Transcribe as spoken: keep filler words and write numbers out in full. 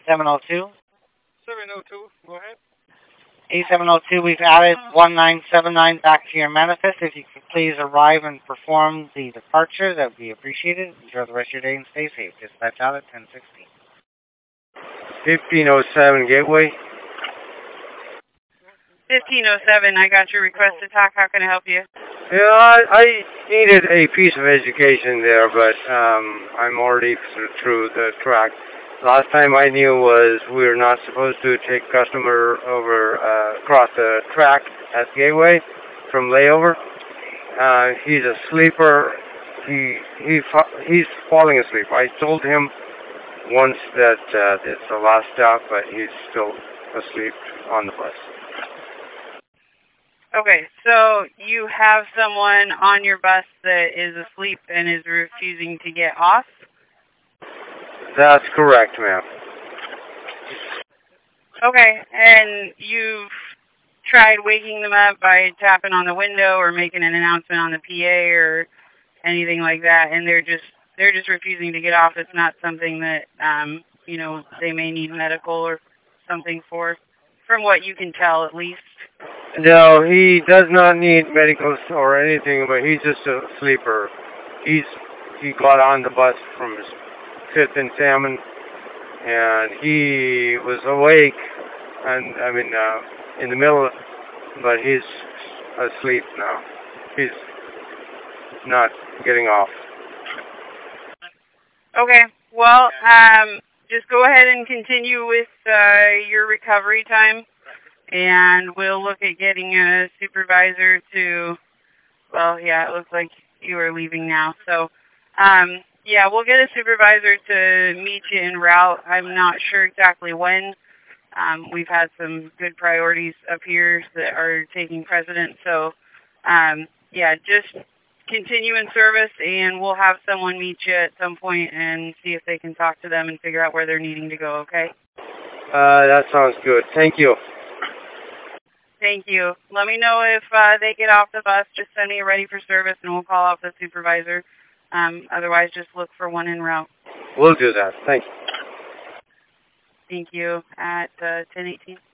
seven oh two. seven oh two, go ahead. A seven oh two, we've added one nine seven nine back to your manifest. If you could please arrive and perform the departure, that would be appreciated. Enjoy the rest of your day and stay safe. Dispatch out at ten sixteen. fifteen oh seven Gateway. fifteen oh seven, I got your request to talk. How can I help you? Yeah, I, I needed a piece of education there, but um, I'm already through the track. Last time I knew was we were not supposed to take customer over uh, across the track at Gateway from layover. Uh, he's a sleeper. He he he's falling asleep. I told him once that uh, it's the last stop, but he's still asleep on the bus. Okay, so you have someone on your bus that is asleep and is refusing to get off? That's correct, ma'am. Okay, and you've tried waking them up by tapping on the window or making an announcement on the P A or anything like that, and they're just they're just refusing to get off. It's not something that um, you know, they may need medical or something for, from what you can tell at least. No, he does not need medical or anything, but he's just a sleeper. He's he got on the bus from his fifth and Salmon, and he was awake, and I mean, uh, in the middle, of, but he's asleep now. He's not getting off. Okay, well, um, just go ahead and continue with uh, your recovery time, and we'll look at getting a supervisor to, well, yeah, it looks like you are leaving now, so, um, yeah, we'll get a supervisor to meet you en route. I'm not sure exactly when. Um, we've had some good priorities up here that are taking precedence. So, um, yeah, just continue in service, and we'll have someone meet you at some point and see if they can talk to them and figure out where they're needing to go, okay? Uh, that sounds good. Thank you. Thank you. Let me know if uh, they get off the bus. Just send me a ready for service, and we'll call out the supervisor. Um, otherwise, just look for one en route. We'll do that. Thank you. Thank you. At uh, ten eighteen.